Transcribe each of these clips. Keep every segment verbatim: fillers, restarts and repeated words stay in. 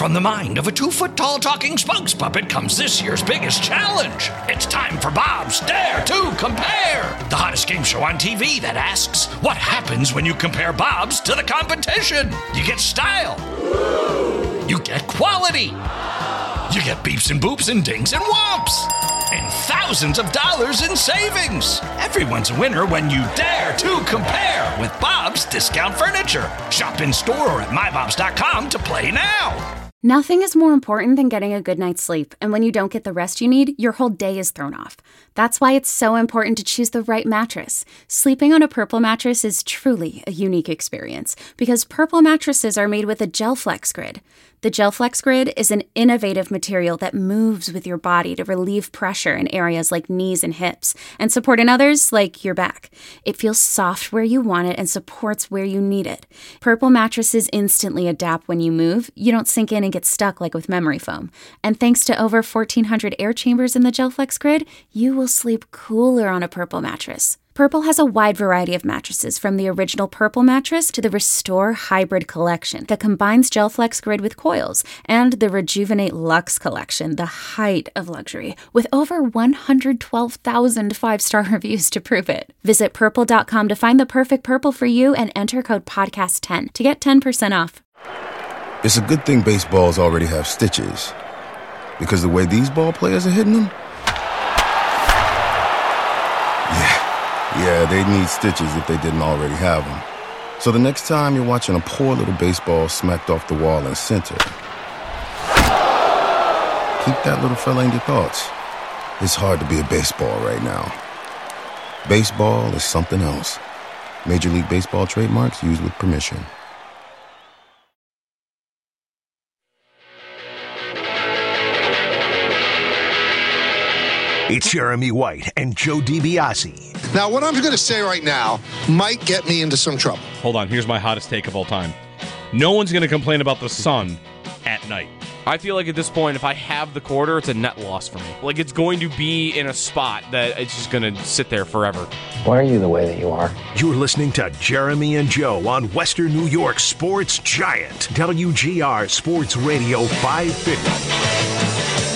From the mind of a two-foot-tall talking spokes puppet comes this year's biggest challenge. It's time for Bob's Dare to Compare, the hottest game show on T V that asks, what happens when you compare Bobs to the competition? You get style. You get quality. You get beeps and boops and dings and whomps. And thousands of dollars in savings. Everyone's a winner when you dare to compare with Bob's Discount Furniture. Shop in store or at my bobs dot com to play now. Nothing is more important than getting a good night's sleep, and when you don't get the rest you need, your whole day is thrown off. That's why it's so important to choose the right mattress. Sleeping on a Purple mattress is truly a unique experience, because Purple mattresses are made with a GelFlex Grid. The GelFlex Grid is an innovative material that moves with your body to relieve pressure in areas like knees and hips, and support in others like your back. It feels soft where you want it and supports where you need it. Purple mattresses instantly adapt when you move. You don't sink in and get stuck like with memory foam. And thanks to over fourteen hundred air chambers in the GelFlex Grid, you will sleep cooler on a Purple mattress. Purple has a wide variety of mattresses, from the original Purple mattress to the Restore Hybrid collection that combines GelFlex Grid with coils, and the Rejuvenate Luxe collection, the height of luxury, with over one hundred twelve thousand five-star reviews to prove it. Visit purple dot com to find the perfect Purple for you and enter code podcast ten to get ten percent off. It's a good thing baseballs already have stitches, because the way these ball players are hitting them, yeah. Yeah, they need stitches if they didn't already have them. So the next time you're watching a poor little baseball smacked off the wall in center, keep that little fella in your thoughts. It's hard to be a baseball right now. Baseball is something else. Major League Baseball trademarks used with permission. It's Jeremy White and Joe DiBiase. Now, what I'm going to say right now might get me into some trouble. Hold on. Here's my hottest take of all time. No one's going to complain about the sun at night. I feel like at this point, if I have the quarter, it's a net loss for me. Like, it's going to be in a spot that it's just going to sit there forever. Why are you the way that you are? You're listening to Jeremy and Joe on Western New York Sports Giant, W G R Sports Radio five fifty.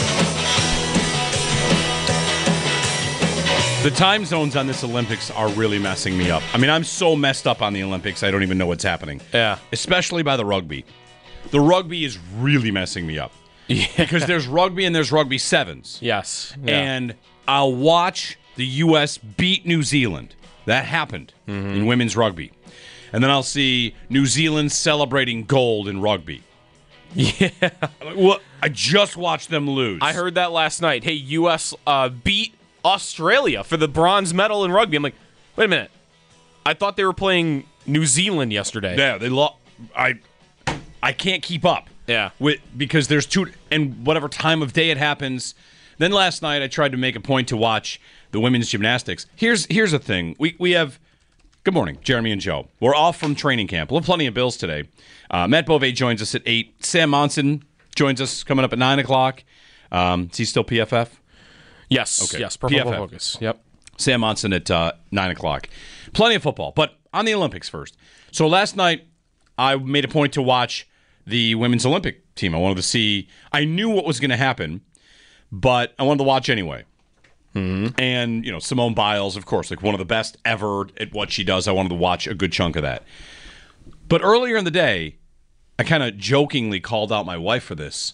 The time zones on this Olympics are really messing me up. I mean, I'm so messed up on the Olympics, I don't even know what's happening. Yeah. Especially by the rugby. The rugby is really messing me up. Yeah. Because there's rugby and there's rugby sevens. Yes. Yeah. And I'll watch the U S beat New Zealand. That happened mm-hmm. in women's rugby. And then I'll see New Zealand celebrating gold in rugby. Yeah. Well, I just watched them lose. I heard that last night. Hey, U S uh, beat Australia for the bronze medal in rugby. I'm like, wait a minute. I thought they were playing New Zealand yesterday. Yeah, they lost. I I can't keep up. Yeah. With because there's two, and whatever time of day it happens. Then last night I tried to make a point to watch the women's gymnastics. Here's here's the thing. We we have good morning, Jeremy and Joe. We're off from training camp. We'll have plenty of bills today. Uh, Matt Bove joins us at eight. Sam Monson joins us coming up at nine o'clock. Um, is he still P F F? Yes, okay. yes, Purple Focus. Yep. Sam Monson at uh, nine o'clock. Plenty of football, but on the Olympics first. So last night, I made a point to watch the women's Olympic team. I wanted to see, I knew what was going to happen, but I wanted to watch anyway. Mm-hmm. And, you know, Simone Biles, of course, like one of the best ever at what she does. I wanted to watch a good chunk of that. But earlier in the day, I kind of jokingly called out my wife for this.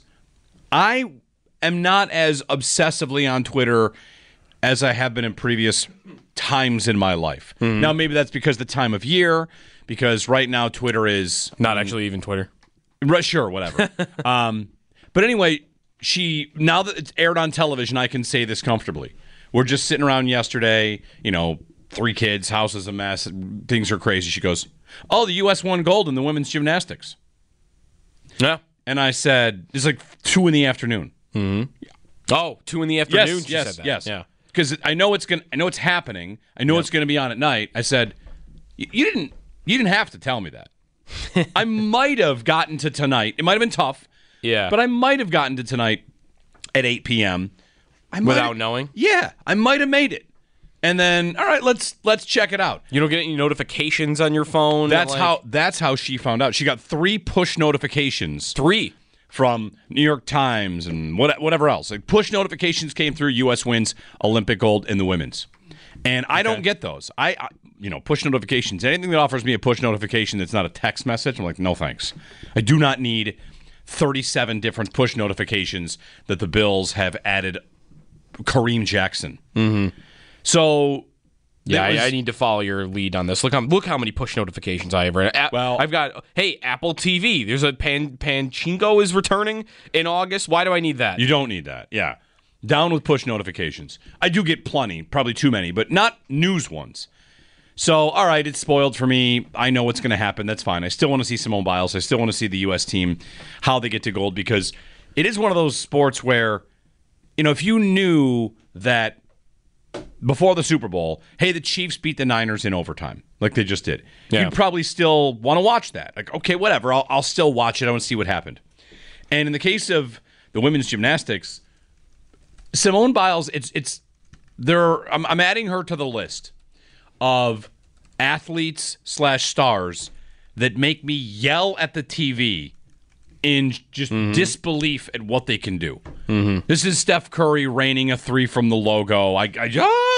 I am not as obsessively on Twitter as I have been in previous times in my life. Mm-hmm. Now, maybe that's because the time of year, because right now Twitter is... Not actually even Twitter. Right, sure, whatever. um, but anyway, she now that it's aired on television, I can say this comfortably. We're just sitting around yesterday, you know, three kids, house is a mess, things are crazy. She goes, oh, the U S won gold in the women's gymnastics. Yeah. And I said, it's like two in the afternoon. Mm-hmm. Oh, two in the afternoon. Yes, she yes, said that. yes. Yeah, because I know it's gonna. I know it's happening. I know yeah. it's going to be on at night. I said, you didn't. You didn't have to tell me that. I might have gotten to tonight. It might have been tough. Yeah, but I might have gotten to tonight at eight p.m. I without knowing. Yeah, I might have made it. And then, all right, let's let's check it out. You don't get any notifications on your phone. That's like... how. That's how she found out. She got three push notifications. Three. from New York Times and what, whatever else. Like push notifications came through, U S wins Olympic gold in the women's. And I okay. don't get those. I, I, you know, push notifications. Anything that offers me a push notification that's not a text message, I'm like, no thanks. I do not need thirty-seven different push notifications that the Bills have added Kareem Jackson. Mm-hmm. So... Yeah, was, I, I need to follow your lead on this. Look, how, look how many push notifications I have. Right? Well, I've got, hey, Apple T V. There's a Pan, Pachinko is returning in August. Why do I need that? You don't need that. Yeah. Down with push notifications. I do get plenty, probably too many, but not news ones. So, all right, it's spoiled for me. I know what's going to happen. That's fine. I still want to see Simone Biles. I still want to see the U S team, how they get to gold, because it is one of those sports where, you know, if you knew that before the Super Bowl, hey, the Chiefs beat the Niners in overtime, like they just did, yeah. you'd probably still want to watch that. Like, okay, whatever, I'll, I'll still watch it. I want to see what happened. And in the case of the women's gymnastics, Simone Biles, it's it's there. I'm, I'm adding her to the list of athletes slash stars that make me yell at the T V in just mm-hmm. disbelief at what they can do. Mm-hmm. This is Steph Curry raining a three from the logo. I, I,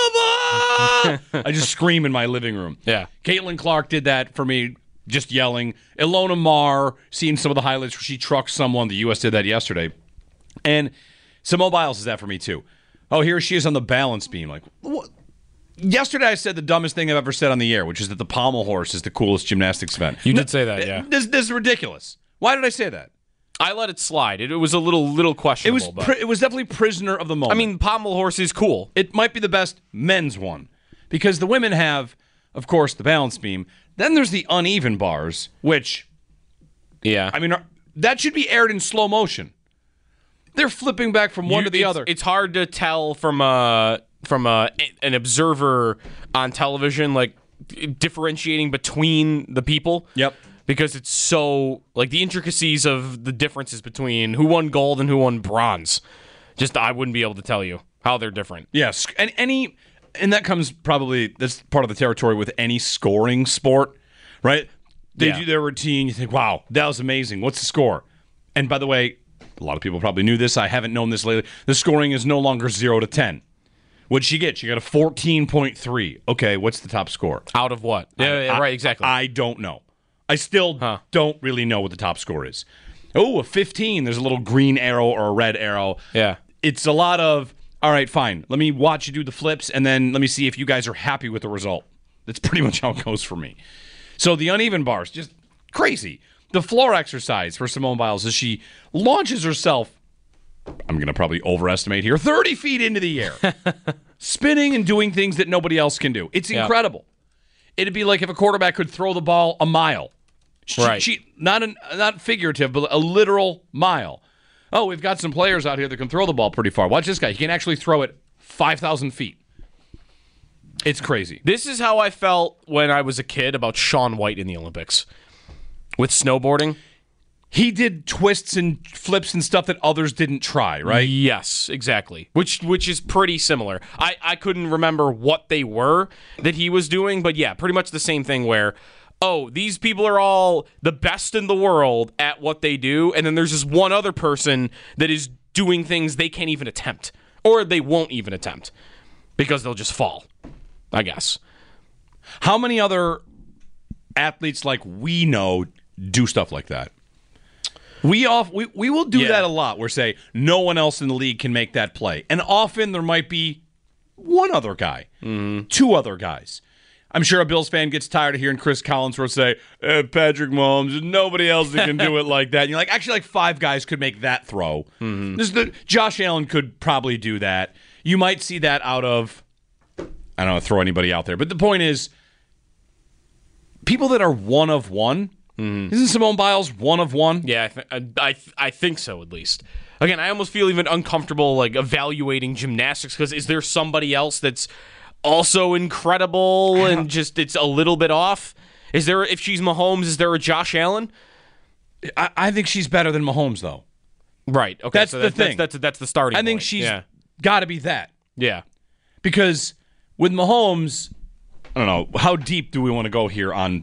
ah! I just scream in my living room. Yeah. Caitlin Clark did that for me, just yelling. Ilona Maher, seeing some of the highlights where she trucked someone. The U S did that yesterday. And Simone Biles is that for me, too. Oh, here she is on the balance beam. Like, what? Yesterday I said the dumbest thing I've ever said on the air, which is that the pommel horse is the coolest gymnastics event. You did say that, yeah. This, this is ridiculous. Why did I say that? I let it slide. It, it was a little little questionable. It was pri- it was definitely prisoner of the moment. I mean, pommel horse is cool. It might be the best men's one because the women have, of course, the balance beam. Then there's the uneven bars, which, yeah, I mean, are, that should be aired in slow motion. They're flipping back from one you, to the it's, other. It's hard to tell from a from a, an observer on television, like differentiating between the people. Yep. Because it's so, like, the intricacies of the differences between who won gold and who won bronze. Just, I wouldn't be able to tell you how they're different. Yes. And any, and that comes probably, that's part of the territory with any scoring sport, right? They yeah. do their routine. You think, wow, that was amazing. What's the score? And by the way, a lot of people probably knew this. I haven't known this lately. The scoring is no longer zero to ten. What'd she get? She got a fourteen point three. Okay, what's the top score? Out of what? I, Yeah, yeah, right, exactly. I, I don't know. I still huh. don't really know what the top score is. Oh, a fifteen. There's a little green arrow or a red arrow. Yeah. It's a lot of, all right, fine. Let me watch you do the flips, and then let me see if you guys are happy with the result. That's pretty much how it goes for me. So the uneven bars, just crazy. The floor exercise for Simone Biles is she launches herself, I'm going to probably overestimate here, thirty feet into the air, spinning and doing things that nobody else can do. It's incredible. Yeah. It'd be like if a quarterback could throw the ball a mile. She, right. She, not, an, not figurative, but a literal mile. Oh, we've got some players out here that can throw the ball pretty far. Watch this guy. He can actually throw it five thousand feet. It's crazy. This is how I felt when I was a kid about Shaun White in the Olympics. With snowboarding. He did twists and flips and stuff that others didn't try, right? Yes, exactly. Which which is pretty similar. I, I couldn't remember what they were that he was doing, but yeah, pretty much the same thing where, oh, these people are all the best in the world at what they do, and then there's just one other person that is doing things they can't even attempt. Or they won't even attempt. Because they'll just fall, I guess. How many other athletes like we know do stuff like that? We off we, we will do yeah. that a lot. We're say no one else in the league can make that play. And often there might be one other guy, mm-hmm. two other guys. I'm sure a Bills fan gets tired of hearing Chris Collinsworth say, eh, Patrick Mahomes, there's nobody else that can do it like that. And you're like, actually, like five guys could make that throw. Mm-hmm. This is the, Josh Allen could probably do that. You might see that out of, I don't know, throw anybody out there. But the point is, people that are one of one, mm-hmm. isn't Simone Biles one of one? Yeah, I, th- I, I, th- I think so, at least. Again, I almost feel even uncomfortable like evaluating gymnastics because is there somebody else that's also incredible and just it's a little bit off? Is there, if she's Mahomes, is there a Josh Allen? I, I think she's better than Mahomes, though. Right. Okay. That's so the that's, thing. That's, that's that's the starting. I think point. she's yeah. got to be that. Yeah. Because with Mahomes, I don't know how deep do we want to go here on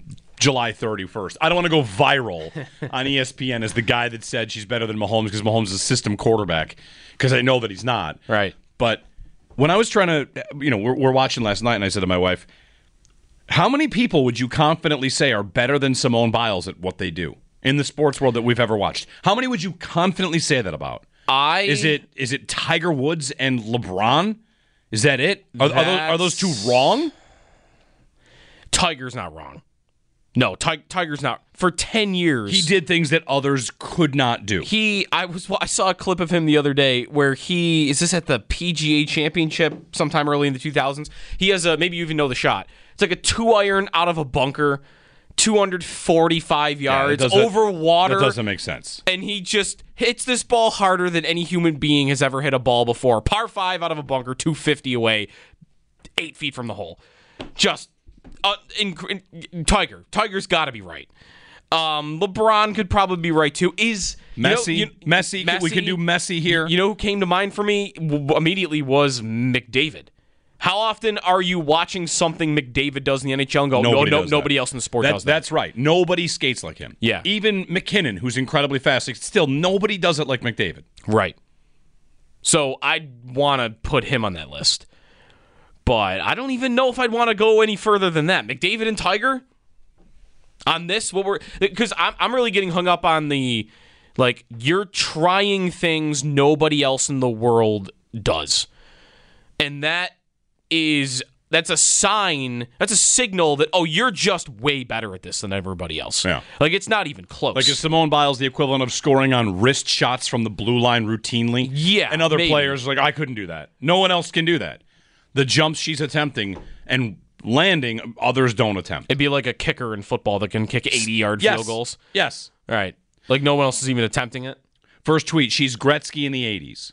July thirty-first. I don't want to go viral on E S P N as the guy that said she's better than Mahomes because Mahomes is a system quarterback, because I know that he's not. Right. But when I was trying to, you know, we're, we're watching last night, and I said to my wife, how many people would you confidently say are better than Simone Biles at what they do in the sports world that we've ever watched? How many would you confidently say that about? I Is it is it Tiger Woods and LeBron? Is that it? Are, are, those, are those two wrong? Tiger's not wrong. No, Ti- Tiger's not. For ten years, He did things that others could not do. He, I was, I saw a clip of him the other day where he is this at the P G A Championship sometime early in the two thousands. He has a, maybe you even know the shot. It's like a two iron out of a bunker, two hundred forty-five yards Yeah, over water. That doesn't make sense. And he just hits this ball harder than any human being has ever hit a ball before. Par five out of a bunker, two fifty away, eight feet from the hole. Just uh, in, in, Tiger. Tiger's got to be right. Um, LeBron could probably be right too. Is Messi? You know, you, Messi, Messi? We can do Messi here. You know who came to mind for me w- immediately was McDavid. How often are you watching something McDavid does in the N H L and go, Nobody no, no, does that. nobody else in the sport That- does that? That's right. Nobody skates like him. Yeah. Even McKinnon, who's incredibly fast, like, still nobody does it like McDavid. Right. So I'd want to put him on that list. But I don't even know if I'd want to go any further than that. McDavid and Tiger? On this, what we're because I'm I'm really getting hung up on the like you're trying things nobody else in the world does. And that is that's a sign, that's a signal that oh, you're just way better at this than everybody else. Yeah. Like it's not even close. Like is Simone Biles the equivalent of scoring on wrist shots from the blue line routinely? Yeah, And other maybe. players like I couldn't do that. No one else can do that. The jumps she's attempting and landing, others don't attempt. It'd be like a kicker in football that can kick eighty-yard Yes. field goals. Yes. All right. Like no one else is even attempting it. First tweet, she's Gretzky in the eighties.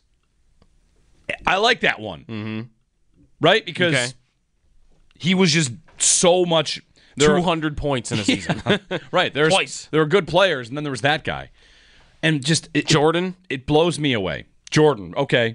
I like that one. Mm-hmm. Right? Because Okay. he was just so much... there are- two hundred points in a season. right. There's, Twice. There were good players, and then there was that guy. And just... It, Jordan? It, it blows me away. Jordan, okay.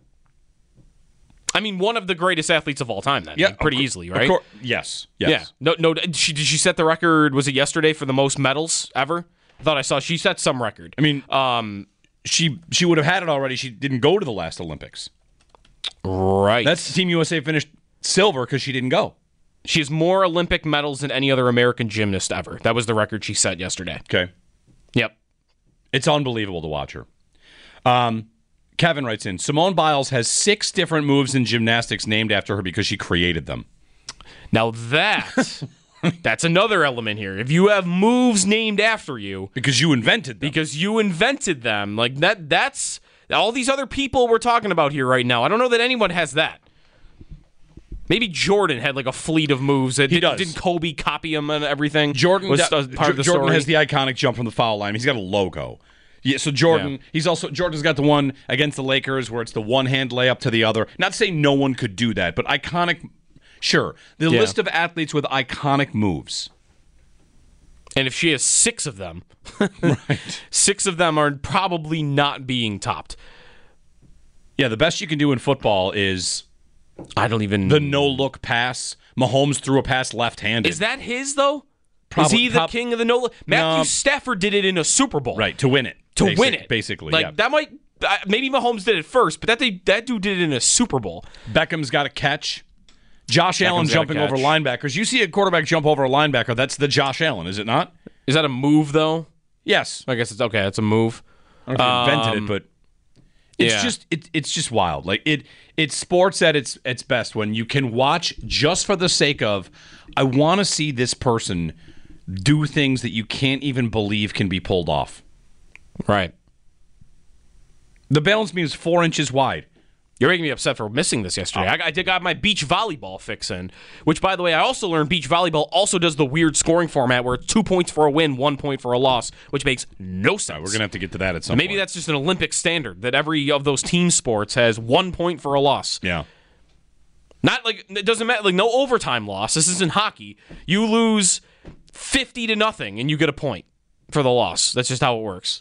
I mean, one of the greatest athletes of all time, then. Yeah, Like, pretty of cour- easy, of right? cour- yes. Yes. Yeah. No, no. Did she, did she set the record? Was it yesterday for the most medals ever? I thought I saw she set some record. I mean, um, she she would have had it already. She didn't go to the last Olympics. right. That's Team U S A finished silver because she didn't go. she has more Olympic medals than any other American gymnast ever. That was the record she set yesterday. Okay. Yep. It's unbelievable to watch her. Um, Kevin writes in, Simone Biles has six different moves in gymnastics named after her because she created them. Now that that's another element here. If you have moves named after you, Because you invented them. because you invented them, like that that's all these other people we're talking about here right now. I don't know that anyone has that. Maybe Jordan had like a fleet of moves. That He did, does. Didn't Kobe copy him and everything? Jordan, was uh, uh, part of the Jordan story. has the iconic jump from the foul line. He's got a logo. Yeah, so Jordan, Yeah. he's also Jordan's got the one against the Lakers where it's the one hand layup to the other. Not saying no one could do that, but iconic. Sure, the Yeah. list of athletes with iconic moves. And if she has six of them, Right. six of them are probably not being topped. Yeah, the best you can do in football is I don't even. the no look pass. Mahomes threw a pass left handed. Is that his though? Probably- Is he the prob- king of the no? Matthew No. Stafford did it in a Super Bowl, right to win it? To Basic- win it, basically. Like yeah. that might uh, maybe Mahomes did it first, but that they, that dude did it in a Super Bowl. Beckham's got a catch. Josh Allen Beckham's got a jumping over catch. linebackers. You see a quarterback jump over a linebacker, that's the Josh Allen, is it not? Is that a move though? Yes. I guess it's okay. That's a move. I don't know if he invented Um, it, but it's yeah. just it, it's just wild. Like it it's sports at its its best when you can watch just for the sake of I want to see this person do things that you can't even believe can be pulled off. Right. The balance beam is four inches wide. You're making me upset for missing this yesterday. I, I did got my beach volleyball fix in, which, by the way, I also learned beach volleyball also does the weird scoring format where it's two points for a win, one point for a loss, which makes no sense. We're gonna have to get to that at some Maybe point. that's just an Olympic standard that every of those team sports has one point for a loss. Yeah. Not like it doesn't matter. Like no overtime loss. This isn't hockey. You lose fifty to nothing and you get a point for the loss. That's just how it works.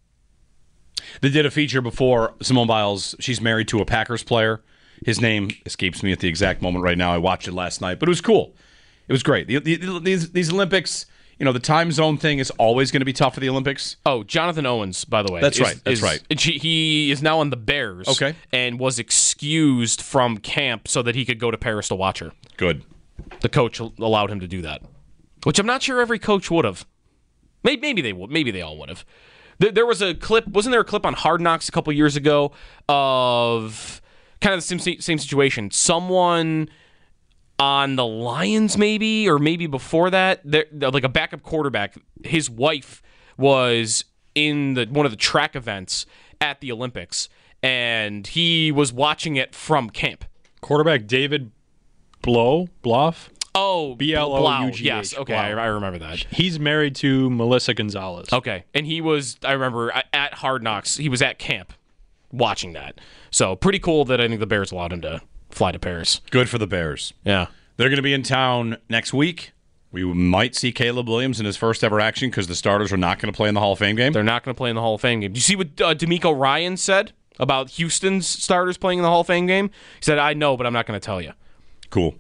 They did a feature before Simone Biles. She's married to a Packers player. His name escapes me at the exact moment right now. I watched it last night, but it was cool. It was great. The, the, these these Olympics, you know, the time zone thing is always going to be tough for the Olympics. Oh, Jonathan Owens, by the way. That's is, right. That's is, right. He is now on the Bears. Okay. And was excused from camp so that he could go to Paris to watch her. Good. The coach allowed him to do that, which I'm not sure every coach would have. Maybe, maybe they would. Maybe they all would have. There, there was a clip. Wasn't there a clip on Hard Knocks a couple years ago of kind of the same, same situation? Someone on the Lions, maybe, or maybe before that, like a backup quarterback, his wife was in the one of the track events at the Olympics, and he was watching it from camp. Quarterback David Blow, Blough? Oh, B L O U G H. Yes, okay, I, I remember that. He's married to Melissa Gonzalez. Okay, and he was, I remember, at Hard Knocks, he was at camp watching that. So pretty cool that I think the Bears allowed him to fly to Paris. Good for the Bears. Yeah. They're going to be in town next week. We might see Caleb Williams in his first ever action because the starters are not going to play in the Hall of Fame game. They're not going to play in the Hall of Fame game. Do you see what uh, D'Amico Ryan said about Houston's starters playing in the Hall of Fame game? He said, I know, but I'm not going to tell you. Cool.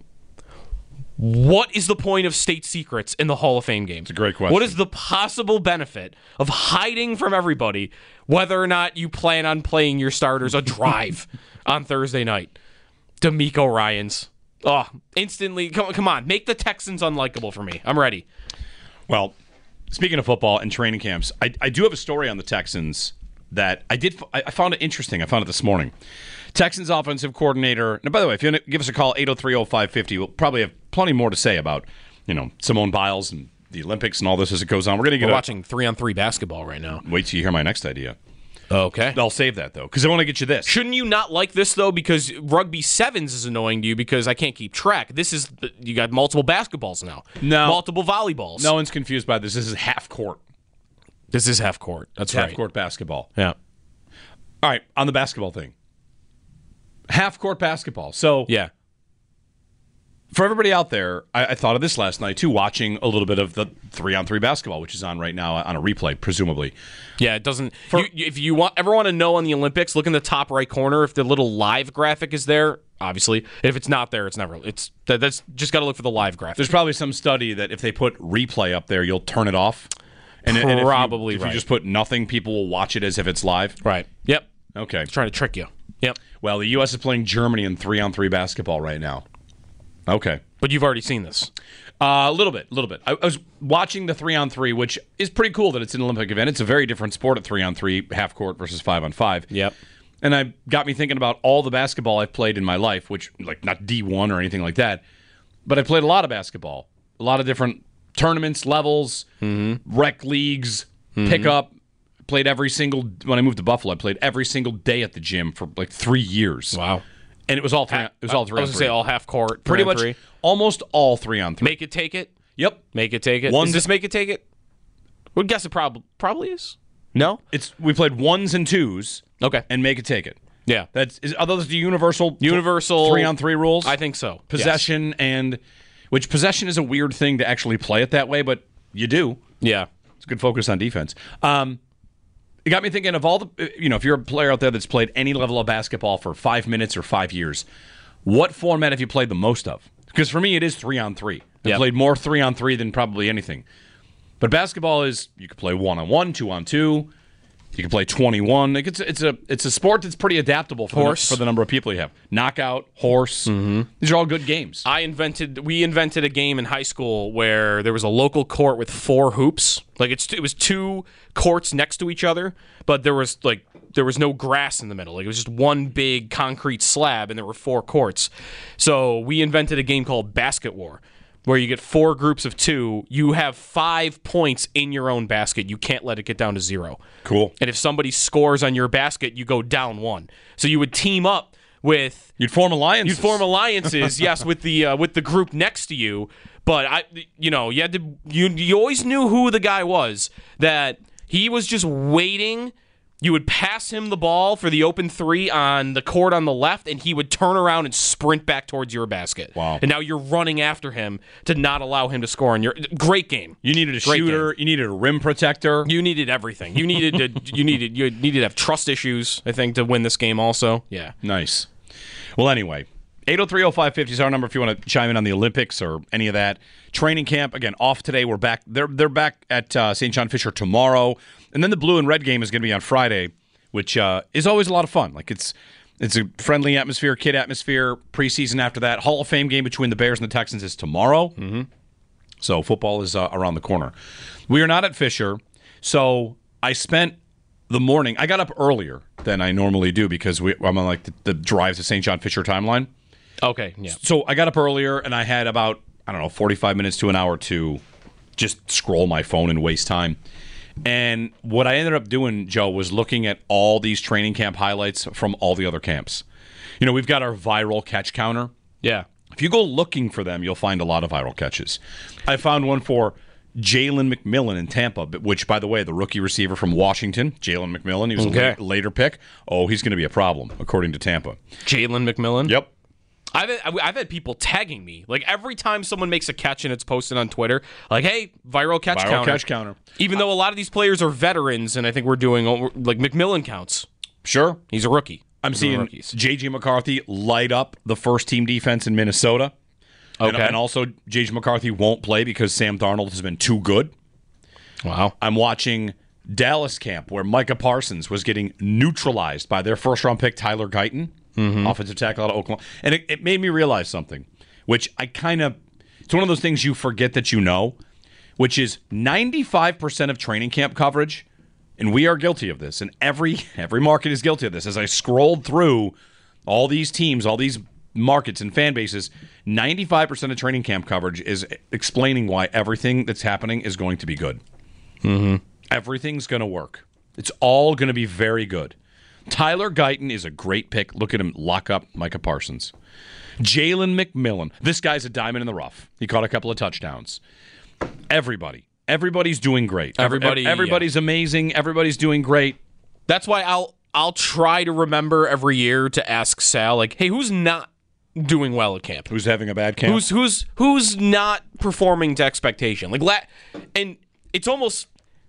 What is the point of state secrets in the Hall of Fame game? It's a great question. What is the possible benefit of hiding from everybody whether or not you plan on playing your starters a drive on Thursday night? D'Amico Ryans. Oh, instantly. Come, come on. Make the Texans unlikable for me. I'm ready. Well, speaking of football and training camps, I, I do have a story on the Texans that I did. I found it interesting. I found it this morning. Texans offensive coordinator. And by the way, if you want to give us a call, eight oh three oh five five oh, we'll probably have plenty more to say about, you know, Simone Biles and the Olympics and all this as it goes on. We're going to get We're a, watching three-on-three basketball right now. Wait till you hear my next idea. Okay. I'll save that, though, because I want to get you this. Shouldn't you not like this, though, because rugby sevens is annoying to you because I can't keep track? This is, you got multiple basketballs now. No. Multiple volleyballs. No one's confused by this. This is half court. This is half court. That's right. Half court basketball. Yeah. All right, on the basketball thing. Half court basketball. So, yeah. For everybody out there, I, I thought of this last night, too, watching a little bit of the three-on-three basketball, which is on right now on a replay, presumably. Yeah, it doesn't... For, you, if you want, ever want to know on the Olympics, look in the top right corner if the little live graphic is there, obviously. If it's not there, it's never... It's that, That's just got to look for the live graphic. There's probably some study that if they put replay up there, you'll turn it off. And, probably, and if you, if right. you just put nothing, people will watch it as if it's live. Right. Yep. Okay. It's trying to trick you. Yep. Well, the U S is playing Germany in three-on-three basketball right now. Okay. But you've already seen this. Uh, a little bit, a little bit. I, I was watching the three-on-three, which is pretty cool that it's an Olympic event. It's a very different sport at three-on-three, half-court versus five-on-five. Yep. And I got me thinking about all the basketball I've played in my life, which, like, not D one or anything like that, but I played a lot of basketball. A lot of different tournaments, levels, mm-hmm. rec leagues, mm-hmm. pickup. Played every single, when I moved to Buffalo, I played every single day at the gym for like three years. Wow. And it was all three. It was all three. I was going to say all half court. Pretty much three. Almost all three on three. Make it, take it? Yep. Make it, take it? Ones, is this make it, take it? Would guess it prob- probably is. No? It's We played ones and twos. Okay. And make it, take it. Yeah. That's is, Are those the universal Universal three on three rules? I think so. Possession yes. and, which possession is a weird thing to actually play it that way, but you do. Yeah. It's a good focus on defense. Um, It got me thinking of all the, you know, if you're a player out there that's played any level of basketball for five minutes or five years, what format have you played the most of? Because for me, it is three on three. I've yep. played more three on three than probably anything. But basketball is, you can play one on one, two on two. You can play twenty-one. Like it's, it's a it's a sport that's pretty adaptable for, horse. The, for the number of people you have. Knockout, horse. Mm-hmm. These are all good games. I invented. We invented a game in high school where there was a local court with four hoops. Like it's it was two courts next to each other, but there was like there was no grass in the middle. Like it was just one big concrete slab, and there were four courts. So we invented a game called Basket War, where you get four groups of two. You have five points in your own basket. You can't let it get down to zero. Cool. And if somebody scores on your basket, you go down one. So you would team up with... You'd form alliances. You'd form alliances, yes, with the uh, with the group next to you. But, I, you know, you had to you you always knew who the guy was, that he was just waiting. You would pass him the ball for the open three on the court on the left, and he would turn around and sprint back towards your basket. Wow. And now you're running after him to not allow him to score on your... Great game. You needed a Great shooter. Game. You needed a rim protector. You needed everything. You needed to you needed you needed to have trust issues, I think, to win this game also. Yeah. Nice. Well, anyway, eight oh three oh five five oh is our number if you want to chime in on the Olympics or any of that. Training camp, again, off today. We're back. They're they're back at uh, Saint John Fisher tomorrow. And then the blue and red game is going to be on Friday, which uh, is always a lot of fun. Like it's it's a friendly atmosphere, kid atmosphere, preseason after that. Hall of Fame game between the Bears and the Texans is tomorrow. Mm-hmm. So football is uh, around the corner. We are not at Fisher, so I spent the morning. I got up earlier than I normally do because we, I'm on like the, the drive to Saint John Fisher timeline. Okay, yeah. So I got up earlier and I had about, I don't know, forty-five minutes to an hour to just scroll my phone and waste time. And what I ended up doing, Joe, was looking at all these training camp highlights from all the other camps. You know, we've got our viral catch counter. Yeah. If you go looking for them, you'll find a lot of viral catches. I found one for Jalen McMillan in Tampa, which, by the way, the rookie receiver from Washington, Jalen McMillan, he was Okay. a la- later pick. Oh, he's going to be a problem, according to Tampa. Jalen McMillan? Yep. I've had, I've had people tagging me. Like, every time someone makes a catch and it's posted on Twitter, like, hey, viral catch Viral counter. catch counter. Even though a lot of these players are veterans, and I think we're doing, like, McMillan counts. Sure. He's a rookie. I'm Those are seeing rookies. J J McCarthy light up the first team defense in Minnesota. And, Okay. and also, J J McCarthy won't play because Sam Darnold has been too good. Wow. I'm watching Dallas camp where Micah Parsons was getting neutralized by their first-round pick, Tyler Guyton, Mm-hmm. offensive tackle out of Oklahoma. And it, it made me realize something, which I kind of – it's one of those things you forget that you know, which is ninety-five percent of training camp coverage, and we are guilty of this, and every every market is guilty of this. As I scrolled through all these teams, all these markets and fan bases, ninety-five percent of training camp coverage is explaining why everything that's happening is going to be good. Mm-hmm. Everything's going to work. It's all going to be very good. Tyler Guyton is a great pick. Look at him lock up Micah Parsons. Jalen McMillan. This guy's a diamond in the rough. He caught a couple of touchdowns. Everybody. Everybody's doing great. Everybody, Everybody's amazing. Everybody's doing great. That's why I'll I'll try to remember every year to ask Sal, like, hey, who's not doing well at camp? Who's having a bad camp? Who's who's who's not performing to expectation? Like, la- and it's almost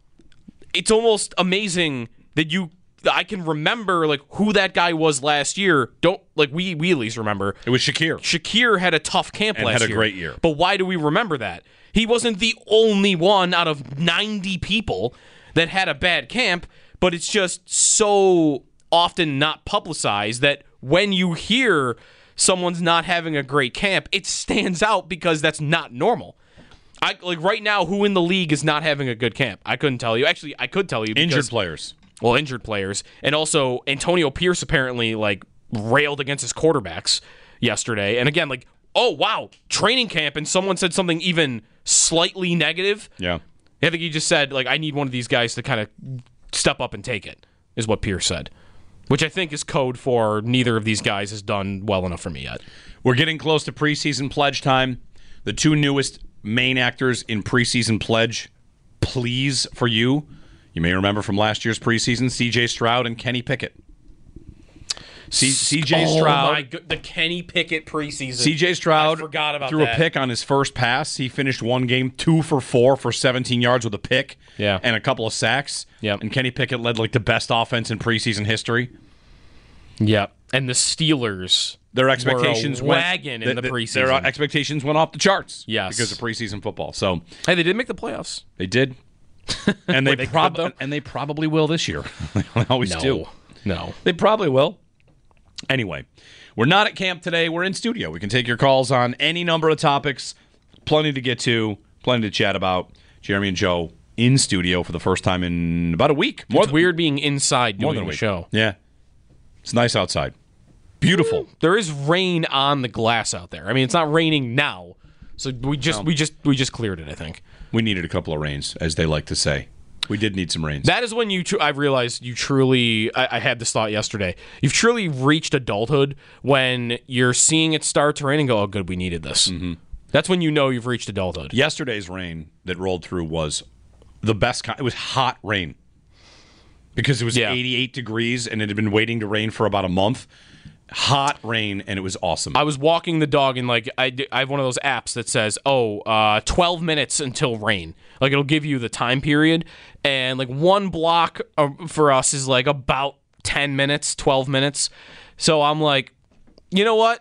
it's almost amazing that you I can remember like who that guy was last year. Don't like we we at least remember. It was Shakir. Shakir had a tough camp And last had a year. great year. But why do we remember that? He wasn't the only one out of ninety people that had a bad camp, but it's just so often not publicized that when you hear someone's not having a great camp, it stands out because that's not normal. I like right now, who in the league is not having a good camp? I couldn't tell you. Actually, I could tell you. Because, Injured players. Well, injured players. And also, Antonio Pierce apparently, like, railed against his quarterbacks yesterday. And again, like, oh, wow, training camp, and someone said something even slightly negative. Yeah. I think he just said, like, I need one of these guys to kind of step up and take it, is what Pierce said. Which I think is code for neither of these guys has done well enough for me yet. We're getting close to preseason pledge time. The two newest main actors in preseason pledge pleas for you. You may remember from last year's preseason, C J Stroud and Kenny Pickett. C- CJ oh Stroud. My God, the Kenny Pickett preseason. C J Stroud I forgot about threw that. a pick on his first pass. He finished one game two for four for seventeen yards with a pick Yeah. and a couple of sacks. Yep. And Kenny Pickett led like the best offense in preseason history. Yep. And the Steelers. Their expectations were a went wagon in the preseason. Their expectations went off the charts. Yes. Because of preseason football. So Hey, they did make the playoffs. they did. And they, they prob- could, though? and they probably will this year. They always No. do. No. They probably will. Anyway, we're not at camp today. We're in studio. We can take your calls on any number of topics. Plenty to get to, plenty to chat about. Jeremy and Joe in studio for the first time in about a week. More It's than, weird being inside more doing than a the week. show. Yeah. It's nice outside. Beautiful. There is rain on the glass out there. I mean, it's not raining now. So we just we just we just cleared it, I think. We needed a couple of rains, as they like to say. We did need some rains. That is when you. Tr- I realized you truly. I, I had this thought yesterday. You've truly reached adulthood when you're seeing it start to rain and go, "Oh, good, we needed this." Mm-hmm. That's when you know you've reached adulthood. Yesterday's rain that rolled through was the best kind. It was hot rain because it was Yeah. eighty-eight degrees and it had been waiting to rain for about a month. Hot rain, and it was awesome. I was walking the dog, and like I, d- I have one of those apps that says, "Oh, uh, twelve minutes until rain." Like it'll give you the time period, and like one block uh, for us is like about ten minutes, twelve minutes. So I'm like, you know what?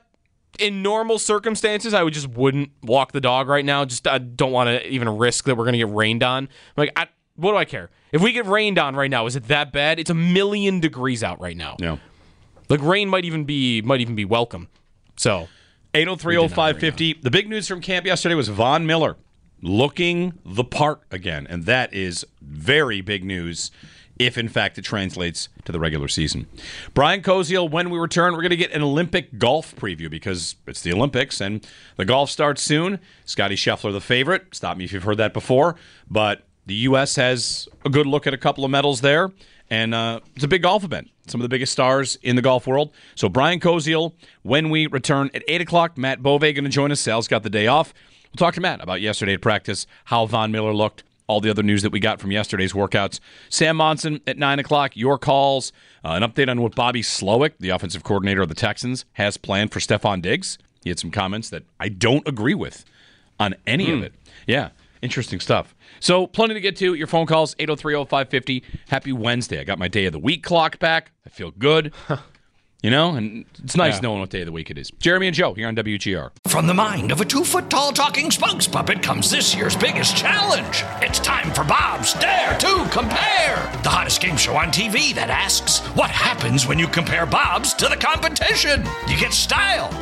in normal circumstances, I would just wouldn't walk the dog right now. Just I don't want to even risk that we're going to get rained on. I'm like, I, what do I care? If we get rained on right now, is it that bad? It's a million degrees out right now. Yeah. Like rain might even be might even be welcome. So eight oh three oh five fifty. The big news from camp yesterday was Von Miller looking the part again, and that is very big news if, in fact, it translates to the regular season. Brian Koziel, when we return, we're going to get an Olympic golf preview because it's the Olympics, and the golf starts soon. Scotty Scheffler, the favorite. Stop me if you've heard that before, but the U S has a good look at a couple of medals there, and uh, it's a big golf event. Some of the biggest stars in the golf world. So Brian Koziel, when we return at eight o'clock, Matt Bove going to join us. Sal's got the day off. We'll talk to Matt about yesterday at practice, how Von Miller looked, all the other news that we got from yesterday's workouts. Sam Monson at nine o'clock, your calls, uh, an update on what Bobby Slowick, the offensive coordinator of the Texans, has planned for Stephon Diggs. He had some comments that I don't agree with on any mm. of it. Yeah, interesting stuff. So plenty to get to. Your phone calls, eight oh three oh five fifty. Happy Wednesday. I got my day of the week clock back. I feel good. You know, and it's nice Yeah. knowing what day of the week it is. Jeremy and Joe here on W G R. From the mind of a two-foot-tall talking spokes puppet comes this year's biggest challenge. It's time for Bob's Dare to Compare, the hottest game show on T V that asks, what happens when you compare Bob's to the competition? You get style.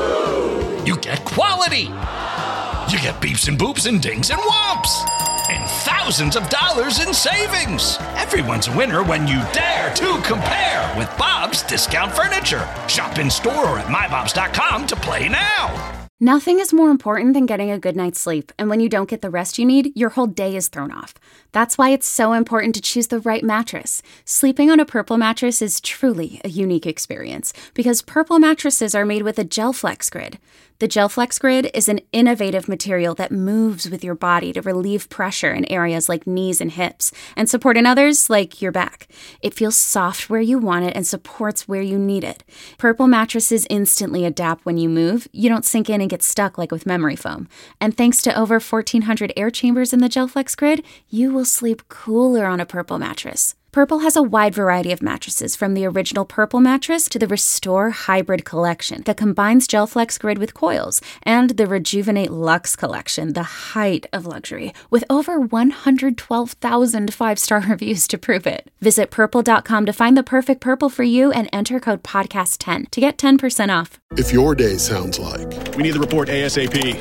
You get quality. You get beeps and boops and dings and whomps. And thousands of dollars in savings. Everyone's a winner when you dare to compare with Bob's Discount Furniture. Shop in store or at my bobs dot com to play now. Nothing is more important than getting a good night's sleep, and when you don't get the rest you need, your whole day is thrown off. That's why it's so important to choose the right mattress. Sleeping on a Purple mattress is truly a unique experience, because Purple mattresses are made with a GelFlex Grid. The GelFlex Grid is an innovative material that moves with your body to relieve pressure in areas like knees and hips, and support in others like your back. It feels soft where you want it and supports where you need it. Purple mattresses instantly adapt when you move. You don't sink in and get stuck like with memory foam. And thanks to over fourteen hundred air chambers in the GelFlex Grid, you will sleep cooler on a Purple mattress. Purple has a wide variety of mattresses, from the original Purple mattress to the Restore Hybrid collection that combines GelFlex Grid with coils, and the Rejuvenate Luxe collection, the height of luxury, with over one hundred twelve thousand five-star reviews to prove it. Visit purple dot com to find the perfect Purple for you and enter code podcast ten to get ten percent off. If your day sounds like we need the report ASAP,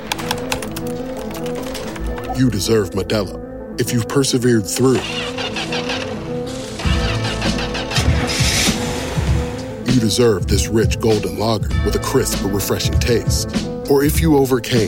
you deserve Modelo. If you've persevered through, you deserve this rich golden lager with a crisp but refreshing taste. Or if you overcame,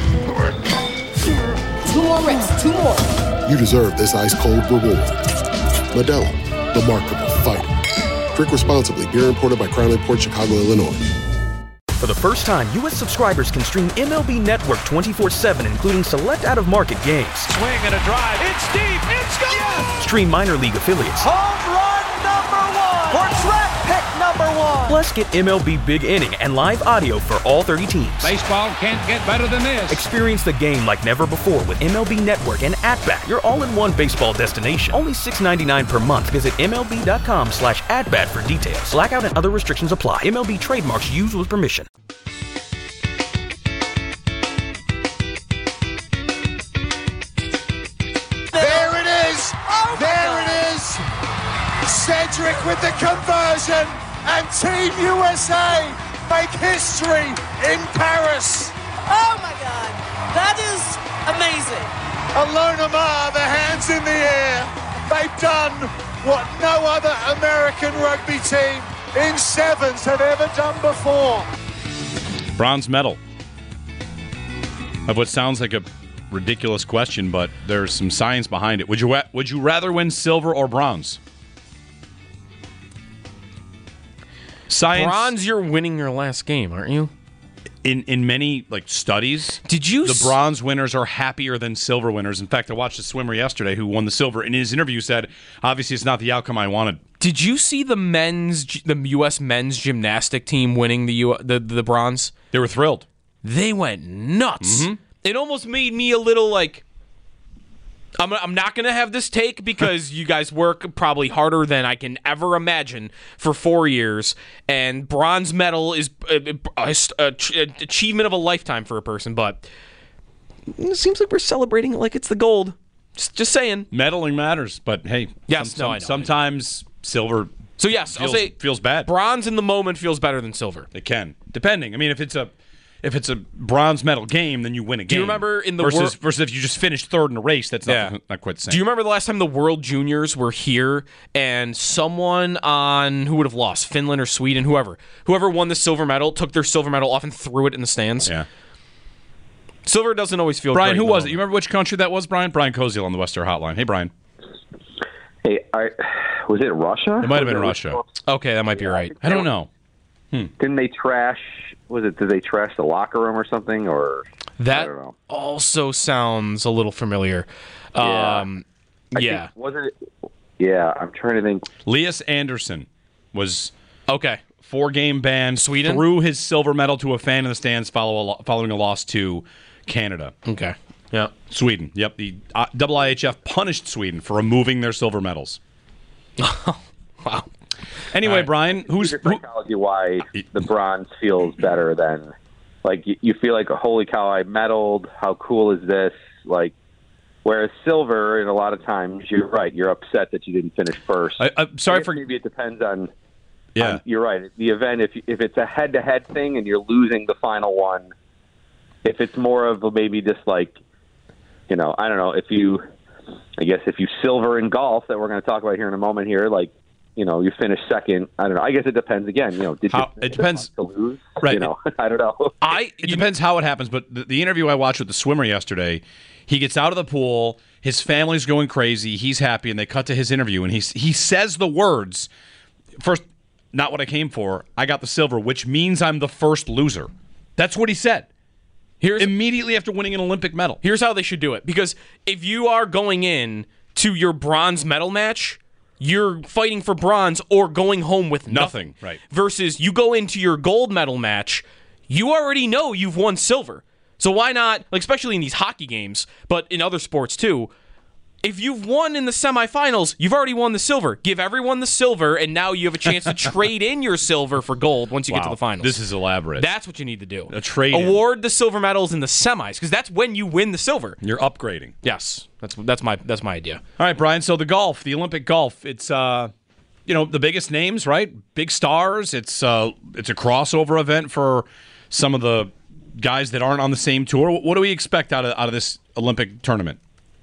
Two more reps, two more. you deserve this ice-cold reward. Modelo, the mark of a fighter. Drink responsibly. Beer imported by Crown Imports, Chicago, Illinois. For the first time, U S subscribers can stream M L B Network twenty-four seven, including select out-of-market games. Swing and a drive. It's deep. It's gone. Yes! Stream minor league affiliates. Home run number one. Or draft pick number one. Plus, get M L B Big Inning and live audio for all thirty teams. Baseball can't get better than this. Experience the game like never before with M L B Network and At-Bat, your all-in-one baseball destination. Only six ninety-nine per month. Visit M L B dot com slash at-bat for details. Blackout and other restrictions apply. M L B trademarks used with permission. There it is! Oh there God. It is! Cedric with the conversion, and Team U S A make history in Paris. Oh my God, that is amazing. Alon Amar, the hands in the air. They've done what no other American rugby team in sevens have ever done before. Bronze medal. Of what sounds like a ridiculous question, but there's some science behind it. Would you would you rather win silver or bronze? Science. Bronze, you're winning your last game, aren't you? In in many like studies, did you the bronze winners are happier than silver winners. In fact, I watched a swimmer yesterday who won the silver, and in his interview said, "Obviously, it's not the outcome I wanted." Did you see the men's, the U S men's gymnastic team winning the U, the the bronze? They were thrilled. They went nuts. Mm-hmm. It almost made me a little like, I'm, I'm not going to have this take because you guys work probably harder than I can ever imagine for four years, and bronze medal is an achievement of a lifetime for a person, but it seems like we're celebrating it like it's the gold. Just, just saying. Medaling matters, but hey, yes, some, no, some, I know. sometimes silver So yes, feels, I'll say feels bad. Bronze in the moment feels better than silver. It can, depending. I mean, if it's a if it's a bronze medal game, then you win a game. Do you remember in the versus, wor- versus if you just finished third in a race, that's not, Yeah. not quite the same. Do you remember the last time the World Juniors were here and someone on who would have lost, Finland or Sweden, whoever, whoever won the silver medal took their silver medal off and threw it in the stands? Yeah. Silver doesn't always feel. Brian, great who in the was it? moment. You remember which country that was, Brian? Brian Koziel on the Western Hotline. Hey, Brian. Hey, I, was it Russia? It might have been Was Russia. Okay, that might be right. I don't know. Hmm. Didn't they trash? Was it? Did they trash the locker room or something? Or That I don't know. also sounds a little familiar. Yeah. Um, I yeah. think- wasn't it? Yeah, I'm trying to think. Elias Anderson was okay. Four-game ban. Sweden? Threw his silver medal to a fan in the stands follow a lo- following a loss to Canada. Okay. Yeah. Sweden. Yep. The uh, I I H F punished Sweden for removing their silver medals. Wow. Anyway, Right. Brian, who's Your psychology why the bronze feels better than like you, you feel like holy cow, I medaled. How cool is this? Like, whereas silver, and a lot of times you're right, you're upset that you didn't finish first. I, I'm sorry I guess for maybe it depends on. Yeah, on- you're right. The event, if if it's a head-to-head thing and you're losing the final one, if it's more of a maybe just like, you know, I don't know, if you, I guess if you silver in golf that we're going to talk about here in a moment here, like, you know, you finish second. I don't know. I guess it depends again. You know, did How- you it depends to lose? Right. You know, I don't know. I it depends how it happens, but the, the interview I watched with the swimmer yesterday, he gets out of the pool, his family's going crazy, he's happy, and they cut to his interview, and he he says the words, first, not what I came for, I got the silver, which means I'm the first loser. That's what he said. Here's immediately after winning an Olympic medal. Here's how they should do it. Because if you are going in to your bronze medal match, you're fighting for bronze or going home with nothing. Nothing, right. Versus you go into your gold medal match, you already know you've won silver. So why not, like especially in these hockey games, but in other sports too, if you've won in the semifinals, you've already won the silver. Give everyone the silver, and now you have a chance to trade in your silver for gold once you get to Wow, the finals. This is elaborate. That's what you need to do. A trade-in. Award the silver medals in the semis, because that's when you win the silver. You're upgrading. Yes, that's that's my that's my idea. All right, Brian. So the golf, the Olympic golf, it's uh, you know, the biggest names, right? Big stars. It's uh, it's a crossover event for some of the guys that aren't on the same tour. What do we expect out of out of this Olympic tournament?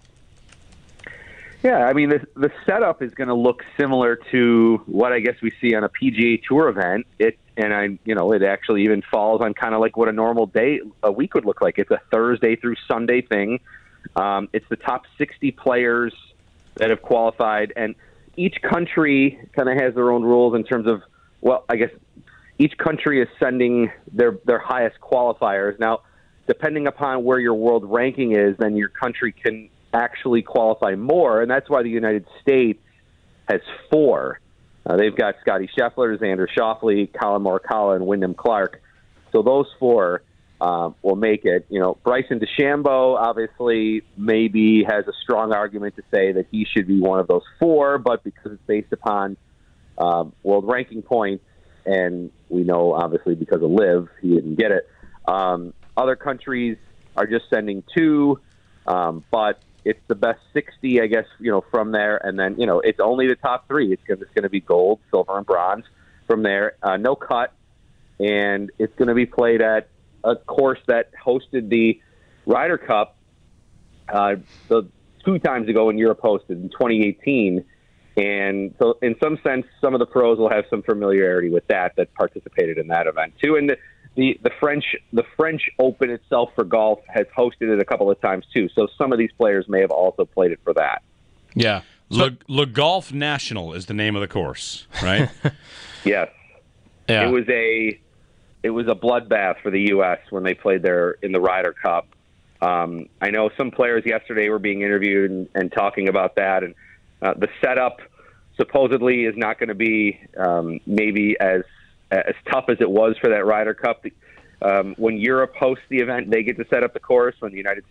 Yeah, I mean, the, the setup is going to look similar to what I guess we see on a P G A Tour event. It and I, you know, it actually even falls on kind of like what a normal day, a week would look like. It's a Thursday through Sunday thing. Um, it's the top sixty players that have qualified, and each country kind of has their own rules in terms of, well, I guess each country is sending their their highest qualifiers. Now, depending upon where your world ranking is, then your country can actually qualify more, and that's why the United States has four. Uh, they've got Scotty Scheffler, Xander Schauffele, Colin Morikawa, and Wyndham Clark. So those four um, will make it. You know, Bryson DeChambeau obviously maybe has a strong argument to say that he should be one of those four, but because it's based upon um, world ranking points, and we know obviously because of Liv, he didn't get it. Um, other countries are just sending two, um, but it's the best sixty, I guess, you know, from there. And then, you know, it's only the top three. It's going to be gold, silver, and bronze from there. Uh, no cut. And it's going to be played at a course that hosted the Ryder Cup uh, the two times ago when Europe hosted in twenty eighteen. And so in some sense, some of the pros will have some familiarity with that, that participated in that event too. And the, the, the French the French Open itself for golf has hosted it a couple of times too. So some of these players may have also played it for that. Yeah. Le, Le Golf National is the name of the course, right? Yes. Yeah. It was a it was a bloodbath for the U S when they played there in the Ryder Cup. Um, I know some players yesterday were being interviewed and, and talking about that, and uh, the setup supposedly is not going to be um, maybe as as tough as it was for that Ryder Cup. Um, when Europe hosts the event, they get to set up the course. When the United States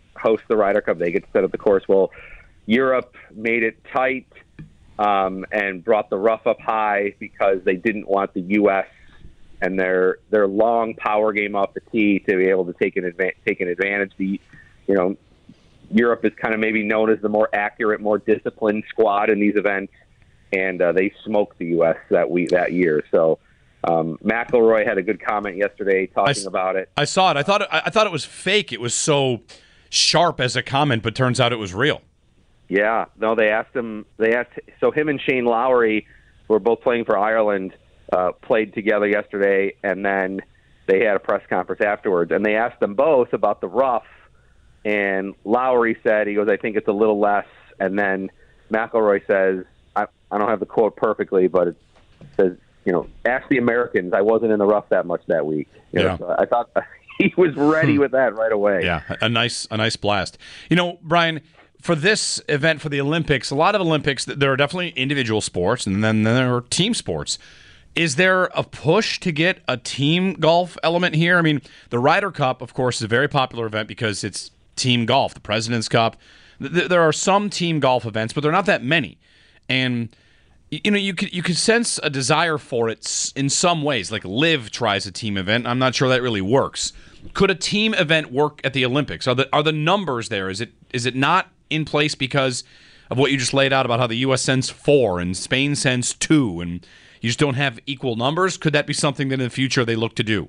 host the Ryder Cup. They get to set up the course. Well, Europe made it tight um, and brought the rough up high because they didn't want the U S and their their long power game off the tee to be able to take an adva- take an advantage. The you know Europe is kind of maybe known as the more accurate, more disciplined squad in these events, and uh, they smoked the U S that week that year. So um, McIlroy had a good comment yesterday talking I, about it. I saw it. I thought it, I thought it was fake. It was so sharp as a comment, but turns out it was real. Yeah, no, they asked him. They asked so him and Shane Lowry, who were both playing for Ireland, uh, played together yesterday, and then they had a press conference afterwards, and they asked them both about the rough. And Lowry said, he goes, I think it's a little less. And then McIlroy says, I, I don't have the quote perfectly, but it says, you know, ask the Americans. I wasn't in the rough that much that week. You yeah. know, so I thought he was ready with that right away. Yeah, a nice, a nice blast. You know, Brian, for this event, for the Olympics, a lot of Olympics, there are definitely individual sports, and then there are team sports. Is there a push to get a team golf element here? I mean, the Ryder Cup, of course, is a very popular event because it's team golf. The President's Cup. Th- there are some team golf events, but there are not that many. And you know, you could you could sense a desire for it in some ways. Like Liv tries a team event. I'm not sure that really works. Could a team event work at the Olympics? Are the are the numbers there? Is it is it not in place because of what you just laid out about how the U S sends four and Spain sends two, and you just don't have equal numbers? Could that be something that in the future they look to do?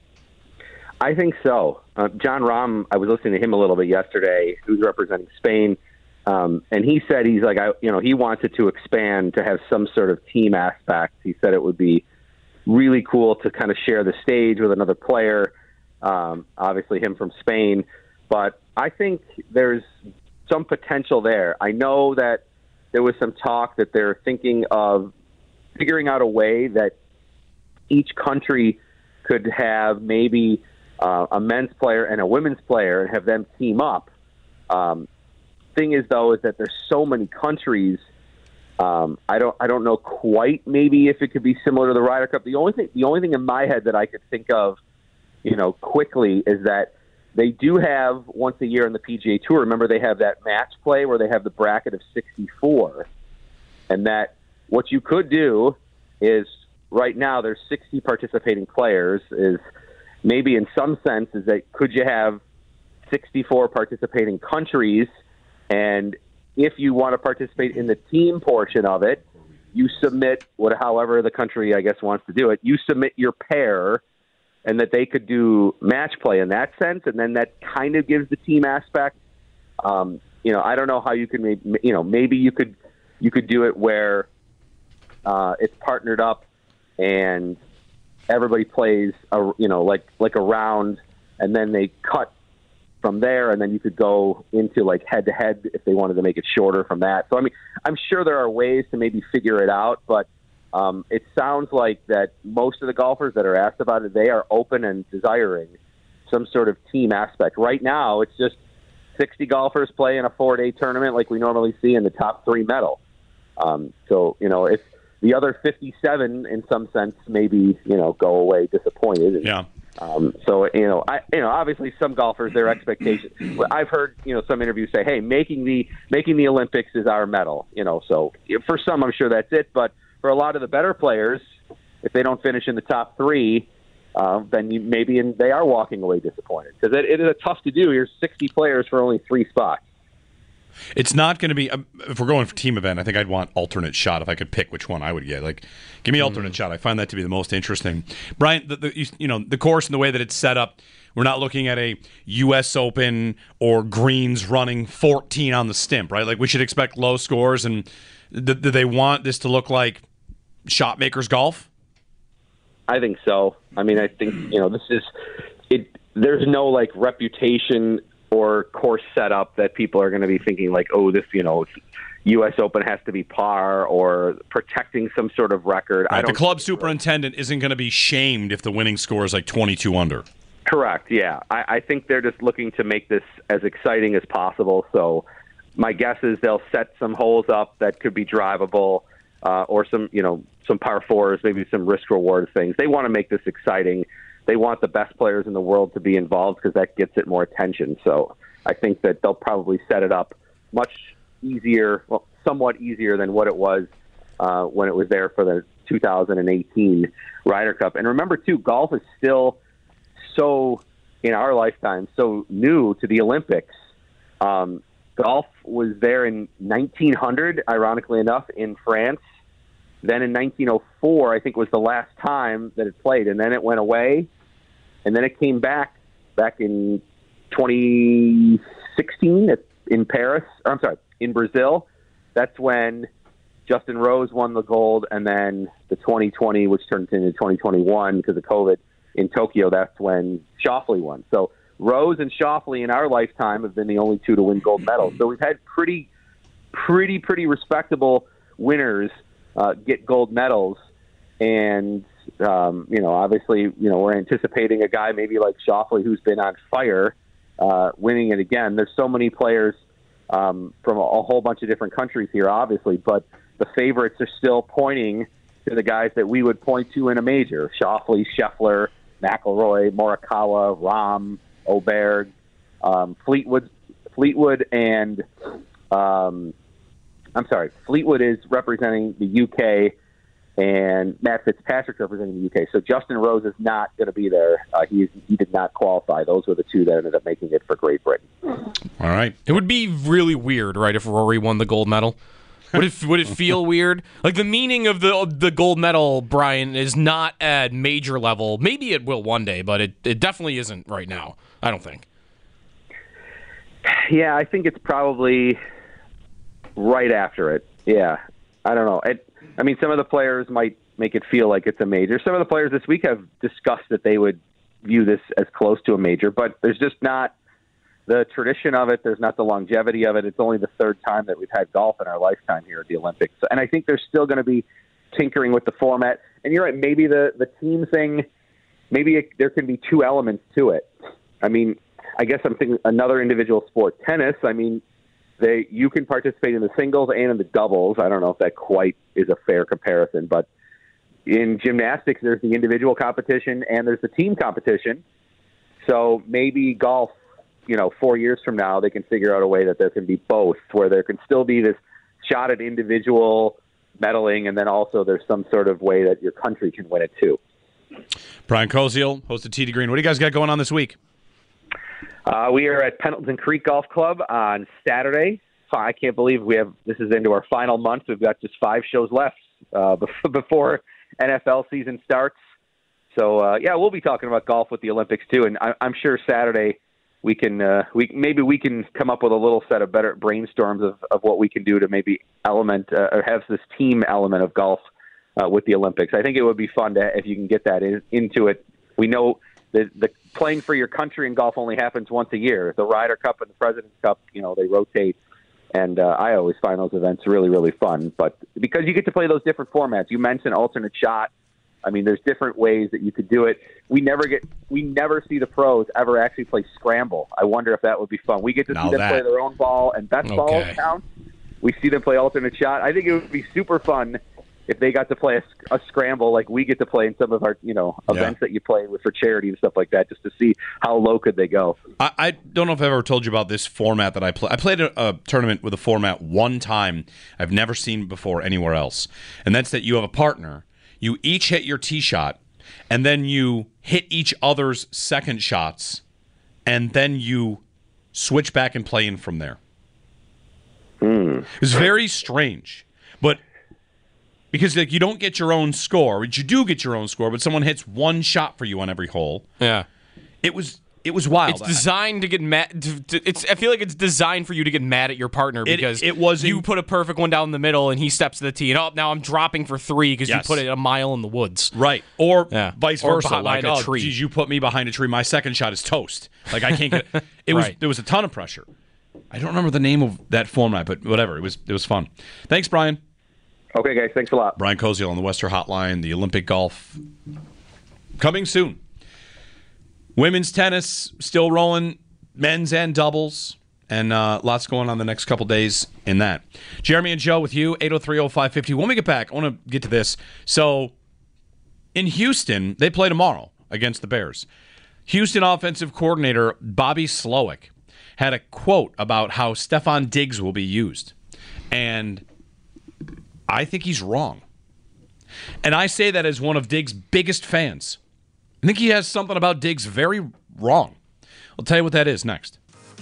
I think so. Uh, John Rahm, I was listening to him a little bit yesterday, who's representing Spain, um, and he said he's like, I, you know, he wanted to expand to have some sort of team aspect. He said it would be really cool to kind of share the stage with another player, um, obviously him from Spain. But I think there's some potential there. I know that there was some talk that they're thinking of figuring out a way that each country could have maybe uh, a men's player and a women's player and have them team up. Um, thing is, though, is that there's so many countries. Um, I don't, I don't know quite maybe if it could be similar to the Ryder Cup. The only thing, the only thing in my head that I could think of, you know, quickly is that they do have once a year on the P G A Tour. Remember, they have that match play where they have the bracket of sixty-four, and that what you could do is right now there's sixty participating players. Is maybe in some sense is that could you have sixty-four participating countries, and if you want to participate in the team portion of it, you submit what, however the country I guess wants to do it. You submit your pair, and that they could do match play in that sense, and then that kind of gives the team aspect. Um, you know, I don't know how you could, maybe, you know, maybe you could you could do it where uh, it's partnered up and everybody plays, a, you know, like like a round, and then they cut from there, and then you could go into like head to head if they wanted to make it shorter from that. So I mean, I'm sure there are ways to maybe figure it out, but. Um, it sounds like that most of the golfers that are asked about it, they are open and desiring some sort of team aspect. Right now, it's just sixty golfers play in a four-day tournament like we normally see in the top three medal. Um, so, you know, if the other fifty-seven, in some sense, maybe, you know, go away disappointed. And, yeah. Um, so, you know, I, you know, obviously some golfers, their expectations. I've heard, you know, some interviews say, hey, making the making the Olympics is our medal. You know, so for some, I'm sure that's it, but for a lot of the better players, if they don't finish in the top three, uh, then you maybe in, they are walking away disappointed because it, it is a tough to do. You're sixty players for only three spots. It's not going to be. Um, if we're going for team event, I think I'd want alternate shot if I could pick which one I would get. Like, give me alternate mm. shot. I find that to be the most interesting. Brian, the, the, you, you know, the course and the way that it's set up, we're not looking at a U S Open or greens running fourteen on the stimp, right? Like, we should expect low scores. And do, do they want this to look like shot makers golf? I think so. I mean, I think, you know, this is it. There's no like reputation or course setup that people are going to be thinking like, oh, this, you know, U S Open has to be par or protecting some sort of record. Right, I don't the club superintendent isn't going to be shamed if the winning score is like twenty-two under. Correct. Yeah, I, I think they're just looking to make this as exciting as possible. So my guess is they'll set some holes up that could be drivable. Uh, or some, you know, some par fours, maybe some risk reward things. They want to make this exciting. They want the best players in the world to be involved because that gets it more attention. So I think that they'll probably set it up much easier, well, somewhat easier than what it was uh, when it was there for the two thousand eighteen Ryder Cup. And remember, too, golf is still so, in our lifetime, so new to the Olympics. Um, golf was there in nineteen hundred, ironically enough, in France. Then in nineteen oh four, I think was the last time that it played. And then it went away. And then it came back, back in twenty sixteen in Paris. Or, I'm sorry, in Brazil. That's when Justin Rose won the gold. And then the twenty twenty, which turned into twenty twenty-one because of COVID, in Tokyo, that's when Schauffele won. So Rose and Schauffele in our lifetime have been the only two to win gold medals. So we've had pretty, pretty, pretty respectable winners uh, get gold medals. And, um, you know, obviously, you know, we're anticipating a guy maybe like Schauffele who's been on fire uh, winning it again. There's so many players um, from a, a whole bunch of different countries here, obviously, but the favorites are still pointing to the guys that we would point to in a major. Schauffele, Scheffler, McIlroy, Morikawa, Rahm, Oberg, um, Fleetwood, Fleetwood, and um, I'm sorry, Fleetwood is representing the U K, and Matt Fitzpatrick representing the U K. So Justin Rose is not going to be there. Uh, he he did not qualify. Those were the two that ended up making it for Great Britain. All right. It would be really weird, right, if Rory won the gold medal. Would it would it feel weird? Like the meaning of the the gold medal, Brian, is not at major level. Maybe it will one day, but it, it definitely isn't right now. I don't think. Yeah, I think it's probably right after it. Yeah, I don't know. It, I mean, some of the players might make it feel like it's a major. Some of the players this week have discussed that they would view this as close to a major, but there's just not the tradition of it. There's not the longevity of it. It's only the third time that we've had golf in our lifetime here at the Olympics. And I think they're still going to be tinkering with the format. And you're right, maybe the, the team thing, maybe it, there can be two elements to it. I mean, I guess I'm thinking another individual sport, tennis. I mean, they you can participate in the singles and in the doubles. I don't know if that quite is a fair comparison, but in gymnastics, there's the individual competition and there's the team competition. So maybe golf, you know, four years from now, they can figure out a way that there can be both, where there can still be this shot at individual medaling, and then also there's some sort of way that your country can win it too. Brian Koziel, host of Tee to Green. What do you guys got going on this week? Uh, we are at Pendleton Creek Golf Club on Saturday. I can't believe we have this is into our final month. We've got just five shows left uh, before N F L season starts. So uh, yeah, we'll be talking about golf with the Olympics too, and I, I'm sure Saturday. We can uh, we maybe we can come up with a little set of better brainstorms of, of what we can do to maybe element uh, or have this team element of golf uh, with the Olympics. I think it would be fun to if you can get that in, into it. We know that the playing for your country in golf only happens once a year. The Ryder Cup and the President's Cup, you know, they rotate, and uh, I always find those events really really fun. But because you get to play those different formats, you mentioned alternate shot. I mean, there's different ways that you could do it. We never get, we never see the pros ever actually play scramble. I wonder if that would be fun. We get to now see them that. play their own ball, and best Okay. balls count. We see them play alternate shot. I think it would be super fun if they got to play a, a scramble like we get to play in some of our, you know, events Yeah. that you play with for charity and stuff like that, just to see how low could they go. I, I don't know if I've ever told you about this format that I play. I played a, a tournament with a format one time I've never seen before anywhere else, and that's that you have a partner. You each hit your tee shot, and then you hit each other's second shots, and then you switch back and play in from there. Mm. It was very strange, but because like you don't get your own score, but you do get your own score, but someone hits one shot for you on every hole. Yeah, it was it was wild. It's designed to get mad. To, to, it's I feel like it's designed for you to get mad at your partner because it, it was you put a perfect one down the middle and he steps to the tee and oh now I'm dropping for three because Yes. you put it a mile in the woods. Right. Or Yeah. vice Or versa. behind Like, a oh, tree. geez, you put me behind a tree. My second shot is toast. Like, I can't get it. It was, Right. there was a ton of pressure. I don't remember the name of that format, but whatever. It was it was fun. Thanks, Brian. Okay, guys. Thanks a lot. Brian Koziel on the Western Hotline, the Olympic golf coming soon. Women's tennis still rolling, men's and doubles, and uh, lots going on the next couple days in that. Jeremy and Joe with you, eight oh three oh five five oh. When we get back, I want to get to this. So in Houston, they play tomorrow against the Bears. Houston offensive coordinator Bobby Slowick had a quote about how Stefon Diggs will be used. And I think he's wrong. And I say that as one of Diggs' biggest fans. I think he has something about Diggs very wrong. I'll tell you what that is next.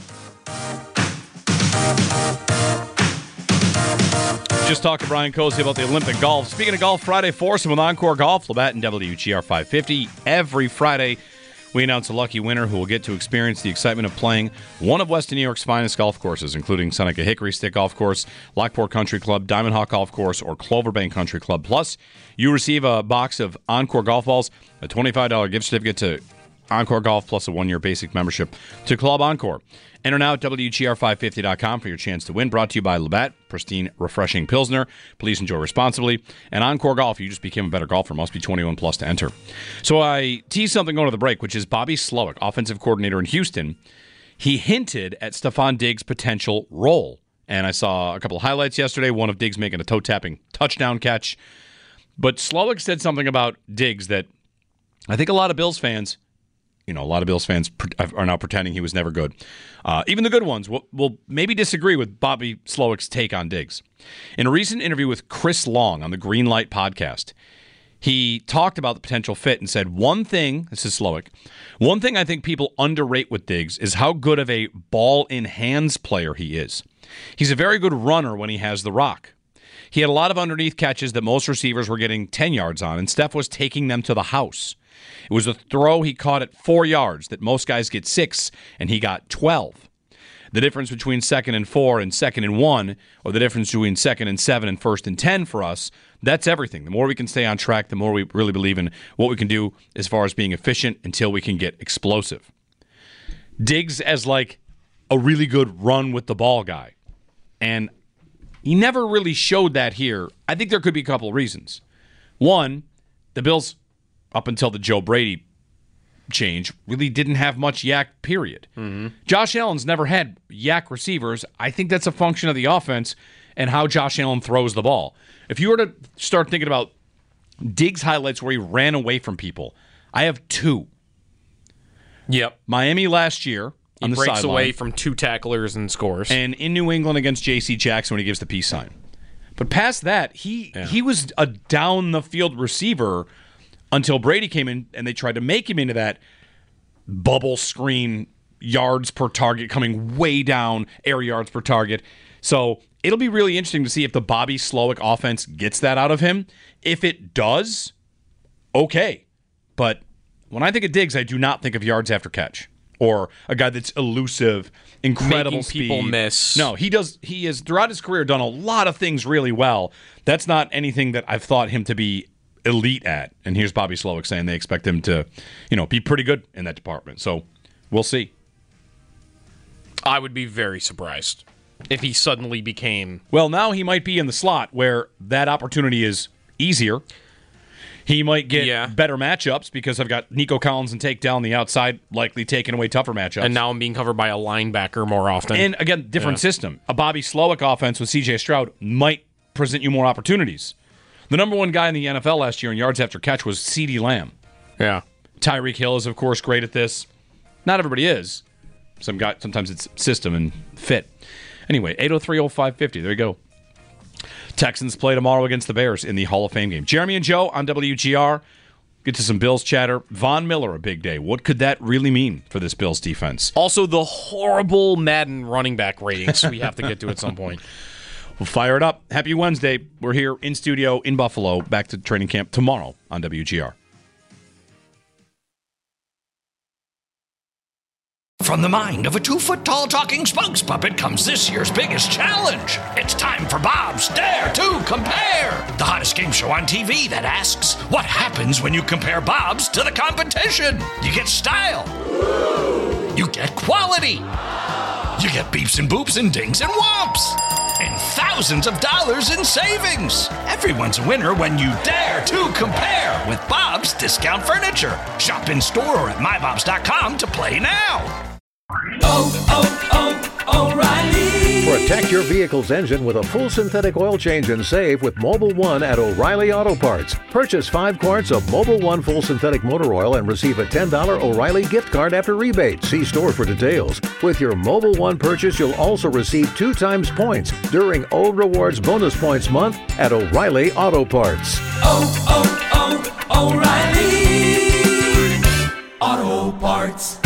Just talked to Brian Cozy about the Olympic golf. Speaking of golf, Friday foursome with Encore Golf, Labatt and W G R five fifty. Every Friday, we announce a lucky winner who will get to experience the excitement of playing one of Western New York's finest golf courses, including Seneca Hickory Stick Golf Course, Lockport Country Club, Diamond Hawk Golf Course, or Cloverbank Country Club. Plus, you receive a box of Encore golf balls, a twenty-five dollars gift certificate to Encore Golf, plus a one-year basic membership to Club Encore. Enter now at W G R five fifty dot com for your chance to win. Brought to you by Labatt, pristine, refreshing Pilsner. Please enjoy responsibly. And Encore Golf, you just became a better golfer. Must be twenty-one plus to enter. So I teased something going to the break, which is Bobby Slowick, offensive coordinator in Houston. He hinted at Stefon Diggs' potential role. And I saw a couple of highlights yesterday, one of Diggs making a toe-tapping touchdown catch. But Slowick said something about Diggs that I think a lot of Bills fans You know, a lot of Bills fans are now pretending he was never good. Uh, even the good ones will, will maybe disagree with Bobby Slowick's take on Diggs. In a recent interview with Chris Long on the Green Light podcast, he talked about the potential fit and said, one thing, this is Slowick, one thing I think people underrate with Diggs is how good of a ball-in-hands player he is. He's a very good runner when he has the rock. He had a lot of underneath catches that most receivers were getting ten yards on, and Steph was taking them to the house. It was a throw he caught at four yards that most guys get six, and he got twelve. The difference between second and four and second and one, or the difference between second and seven and first and ten for us, that's everything. The more we can stay on track, the more we really believe in what we can do as far as being efficient until we can get explosive. Diggs as like a really good run with the ball guy. And he never really showed that here. I think there could be a couple of reasons. One, the Bills, up until the Joe Brady change, really didn't have much yak, period. Mm-hmm. Josh Allen's never had yak receivers. I think that's a function of the offense and how Josh Allen throws the ball. If you were to start thinking about Diggs highlights where he ran away from people, I have two. Yep. Miami last year on he the breaks sideline, away from two tacklers and scores. And in New England against J C Jackson when he gives the peace sign. But past that, he yeah. he was a down-the-field receiver until Brady came in and they tried to make him into that bubble screen, yards per target, coming way down, air yards per target. So it'll be really interesting to see if the Bobby Slowick offense gets that out of him. If it does, okay. But when I think of Diggs, I do not think of yards after catch or a guy that's elusive, incredible Making speed. people miss. No, he does. He has, throughout his career, done a lot of things really well. That's not anything that I've thought him to be elite at. And here's Bobby Slowick saying they expect him to, you know, be pretty good in that department. So we'll see. I would be very surprised if he suddenly became... Well, now he might be in the slot where that opportunity is easier. He might get yeah. better matchups because I've got Nico Collins and Takedown on the outside, likely taking away tougher matchups. And now I'm being covered by a linebacker more often. And again, different yeah. system. A Bobby Slowick offense with C J Stroud might present you more opportunities. The number one guy in the N F L last year in yards after catch was CeeDee Lamb. Yeah. Tyreek Hill is, of course, great at this. Not everybody is. Some guy, sometimes it's system and fit. Anyway, eight oh three oh five fifty. There you go. Texans play tomorrow against the Bears in the Hall of Fame game. Jeremy and Joe on W G R. Get to some Bills chatter. Von Miller, a big day. What could that really mean for this Bills defense? Also, the horrible Madden running back ratings we have to get to at some point. We'll fire it up. Happy Wednesday. We're here in studio in Buffalo. Back to training camp tomorrow on W G R. From the mind of a two-foot-tall talking spokes puppet comes this year's biggest challenge. It's time for Bob's Dare to Compare, the hottest game show on T V that asks, what happens when you compare Bob's to the competition? You get style. You get quality. You get beeps and boops and dings and whomps. And thousands of dollars in savings. Everyone's a winner when you dare to compare with Bob's Discount Furniture. Shop in store or at my bobs dot com to play now. Oh, oh, oh, O'Reilly. For a Protect your vehicle's engine with a full synthetic oil change and save with Mobil One at O'Reilly Auto Parts. Purchase five quarts of Mobil One full synthetic motor oil and receive a ten dollars O'Reilly gift card after rebate. See store for details. With your Mobil One purchase, you'll also receive two times points during O Rewards Bonus Points Month at O'Reilly Auto Parts. Oh, oh, oh, O'Reilly Auto Parts.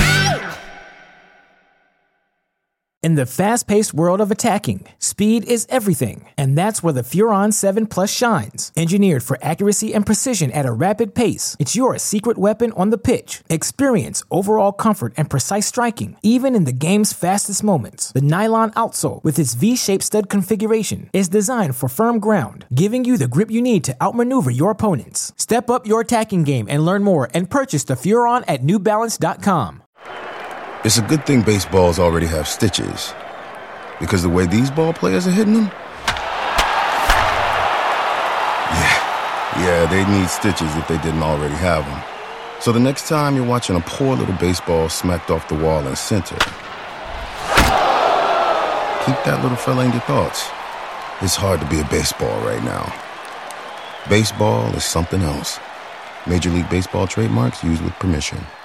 In the fast-paced world of attacking, speed is everything, and that's where the Furon seven Plus shines. Engineered for accuracy and precision at a rapid pace, it's your secret weapon on the pitch. Experience overall comfort and precise striking, even in the game's fastest moments. The nylon outsole, with its V-shaped stud configuration, is designed for firm ground, giving you the grip you need to outmaneuver your opponents. Step up your attacking game and learn more and purchase the Furon at New Balance dot com. It's a good thing baseballs already have stitches, because the way these ball players are hitting them, yeah, yeah, they need stitches if they didn't already have them. So the next time you're watching a poor little baseball smacked off the wall in center, keep that little fella in your thoughts. It's hard to be a baseball right now. Baseball is something else. Major League Baseball trademarks used with permission.